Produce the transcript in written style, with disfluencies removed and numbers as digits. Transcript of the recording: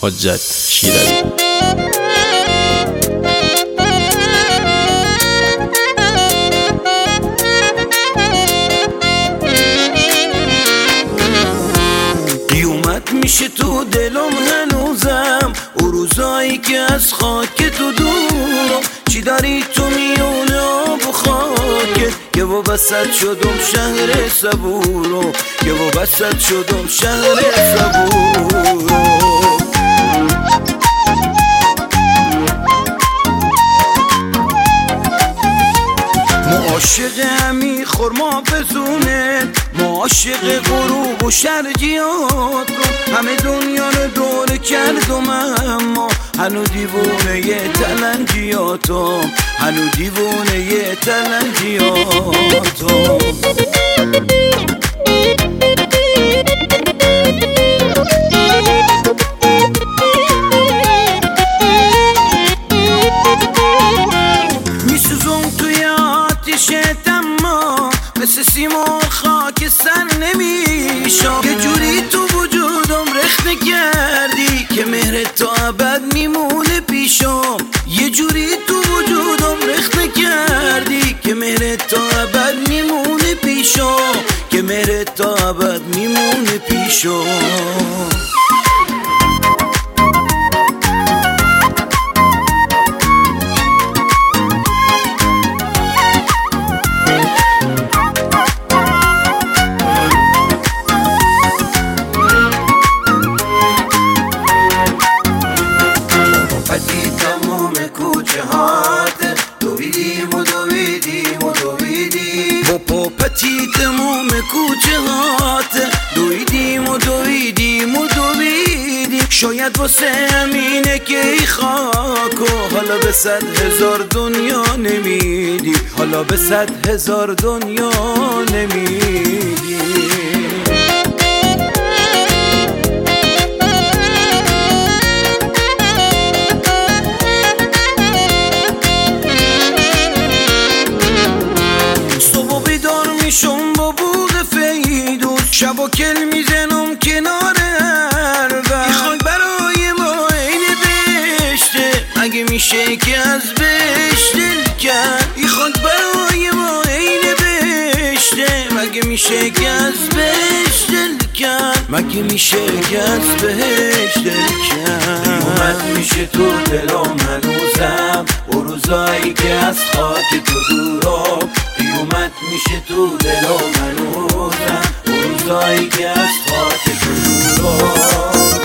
حجت شیرازی. میشه تو دلم هنوزم او روزایی که از خاک تو دورم، چی داری تو میونه آب و خاکت که وابسط شدم شهر صبورو، که وابسط شدم شهر صبورو. عاشق همی خورما بزونه، ما عاشق غروب و شرجیات رو، همه دنیا رو دور کردم اما هنو دیوونه ی تلنجیاتم، هنو دیوونه ی تلنجیاتم. مثل سیما خاک سر نمیشم، یه جوری تو وجودم رخنه کردی که مهر تا ابد میمونه پیشم، یه جوری تو وجودم رخنه کردی که مهر تا ابد میمونه پیشم، که مهر تا ابد میمونه پیشم. پتی تمام کوچه هات دویدیم و دویدیم و دویدیم، شاید واسه همینه که ای خاکو حالا به 100,000 دنیا نمیدی، حالا به 100,000 دنیا نمیدی. با بوغ فیدوس شب و کل میزنم کنار عربم، این خاک برای ما این بهشته، مگه میشه که از بهشت دل کرد، این خاک برای ما این بهشته، مگه میشه که از بهشت دل کرد، مگه میشه که از بهشت دل کرد. اومد میشه تو دلم هنوزم او روزایی که از خاک تو دورم، اومد میشه تو دلم هنوزم او روزایی که از خاک تو دورم.